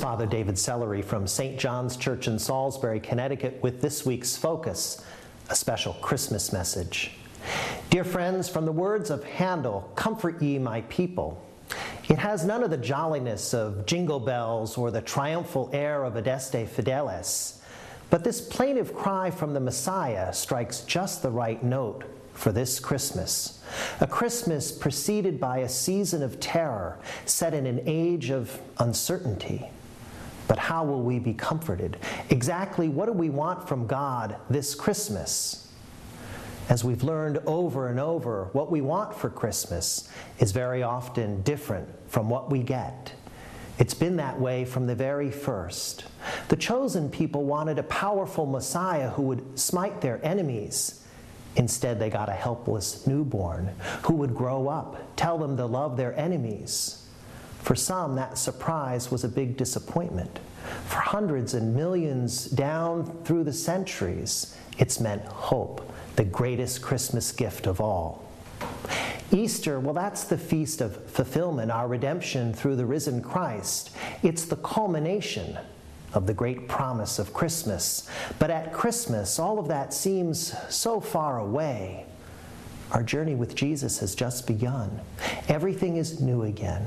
Father David Sellery from St. John's Church in Salisbury, Connecticut, with this week's Focus, a special Christmas message. Dear friends, from the words of Handel, "Comfort ye my people," it has none of the jolliness of jingle bells or the triumphal air of Adeste Fideles, but this plaintive cry from the Messiah strikes just the right note for this Christmas. A Christmas preceded by a season of terror set in an age of uncertainty. But how will we be comforted? Exactly what do we want from God this Christmas? As we've learned over and over, what we want for Christmas is very often different from what we get. It's been that way from the very first. The chosen people wanted a powerful Messiah who would smite their enemies. Instead, they got a helpless newborn who would grow up, tell them to love their enemies. For some, that surprise was a big disappointment. For hundreds and millions down through the centuries, it's meant hope, the greatest Christmas gift of all. Easter, well, that's the feast of fulfillment, our redemption through the risen Christ. It's the culmination of the great promise of Christmas. But at Christmas, all of that seems so far away. Our journey with Jesus has just begun. Everything is new again.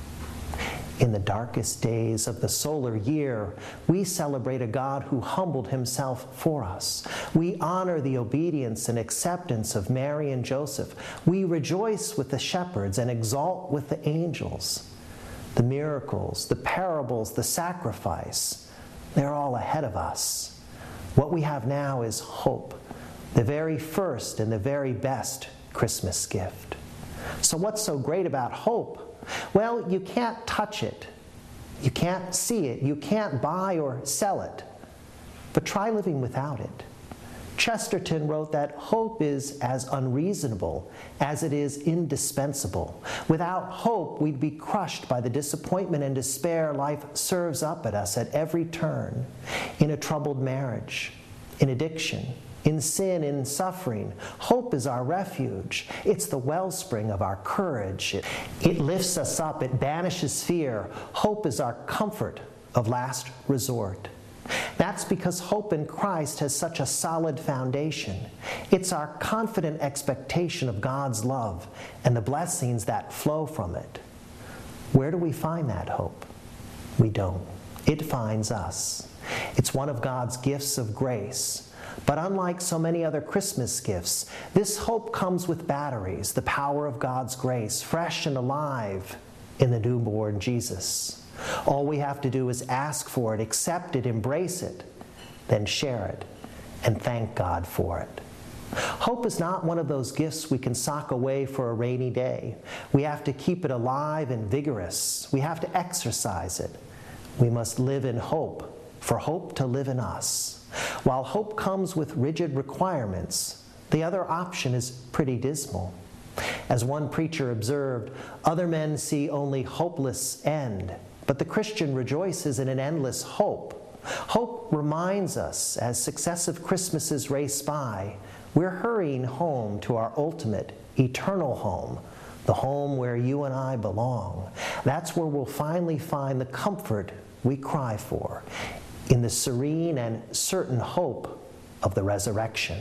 In the darkest days of the solar year, we celebrate a God who humbled himself for us. We honor the obedience and acceptance of Mary and Joseph. We rejoice with the shepherds and exalt with the angels. The miracles, the parables, the sacrifice, they're all ahead of us. What we have now is hope, the very first and the very best Christmas gift. So what's so great about hope? Well, you can't touch it. You can't see it. You can't buy or sell it. But try living without it. Chesterton wrote that hope is as unreasonable as it is indispensable. Without hope, we'd be crushed by the disappointment and despair life serves up at us at every turn. In a troubled marriage, in addiction, in sin, in suffering, hope is our refuge. It's the wellspring of our courage. It lifts us up. It banishes fear. Hope is our comfort of last resort. That's because hope in Christ has such a solid foundation. It's our confident expectation of God's love and the blessings that flow from it. Where do we find that hope? We don't. It finds us. It's one of God's gifts of grace. But unlike so many other Christmas gifts, this hope comes with batteries, the power of God's grace, fresh and alive in the newborn Jesus. All we have to do is ask for it, accept it, embrace it, then share it, and thank God for it. Hope is not one of those gifts we can sock away for a rainy day. We have to keep it alive and vigorous. We have to exercise it. We must live in hope, for hope to live in us. While hope comes with rigid requirements, the other option is pretty dismal. As one preacher observed, other men see only hopeless end, but the Christian rejoices in an endless hope. Hope reminds us, as successive Christmases race by, we're hurrying home to our ultimate, eternal home, the home where you and I belong. That's where we'll finally find the comfort we cry for, in the serene and certain hope of the resurrection.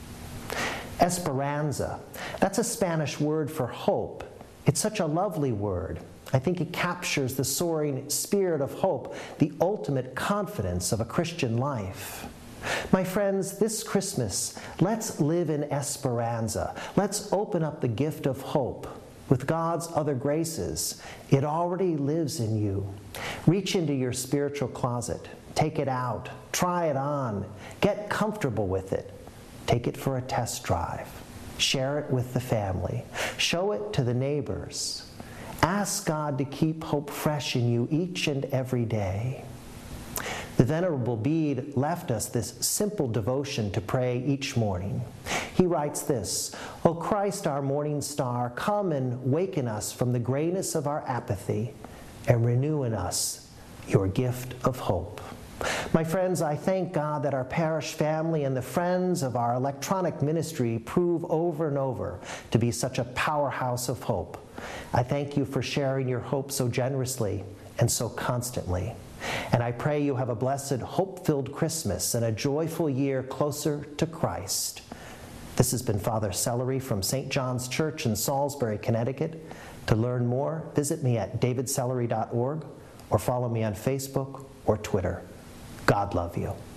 Esperanza, that's a Spanish word for hope. It's such a lovely word. I think it captures the soaring spirit of hope, the ultimate confidence of a Christian life. My friends, this Christmas, let's live in Esperanza. Let's open up the gift of hope. With God's other graces, it already lives in you. Reach into your spiritual closet. Take it out. Try it on. Get comfortable with it. Take it for a test drive. Share it with the family. Show it to the neighbors. Ask God to keep hope fresh in you each and every day. The Venerable Bede left us this simple devotion to pray each morning. He writes this: "O Christ, our morning star, come and waken us from the grayness of our apathy and renew in us your gift of hope." My friends, I thank God that our parish family and the friends of our electronic ministry prove over and over to be such a powerhouse of hope. I thank you for sharing your hope so generously and so constantly. And I pray you have a blessed, hope-filled Christmas and a joyful year closer to Christ. This has been Father Sellery from St. John's Church in Salisbury, Connecticut. To learn more, visit me at davidsellery.org or follow me on Facebook or Twitter. God love you.